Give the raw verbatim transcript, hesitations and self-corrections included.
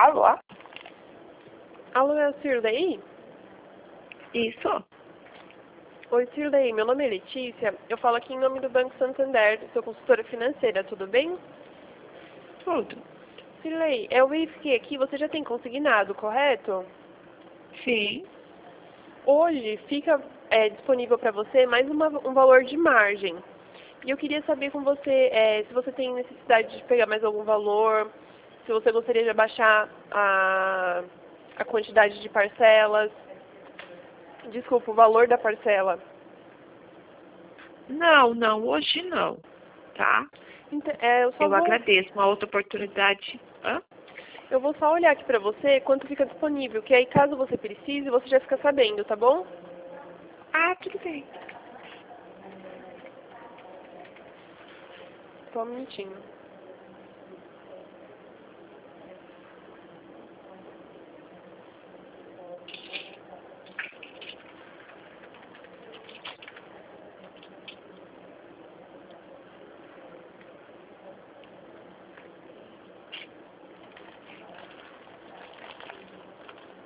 Alô? Alô, é a Cirlei? Isso? Oi, Cirlei, meu nome é Letícia. Eu falo aqui em nome do Banco Santander, sou consultora financeira, tudo bem? Tudo. Cirlei, eu verifiquei aqui, você já tem consignado, correto? Sim. Hoje fica é, disponível para você mais uma, um valor de margem. E eu queria saber com você é, se você tem necessidade de pegar mais algum valor, se você gostaria de abaixar a, a quantidade de parcelas. Desculpa, o valor da parcela. Não, não, hoje não, tá? Então, é, eu só Eu vou, agradeço. Uma outra oportunidade. Hã? eu vou só olhar aqui pra você quanto fica disponível, que aí caso você precise, você já fica sabendo, tá bom? Ah, tudo bem. Só um minutinho.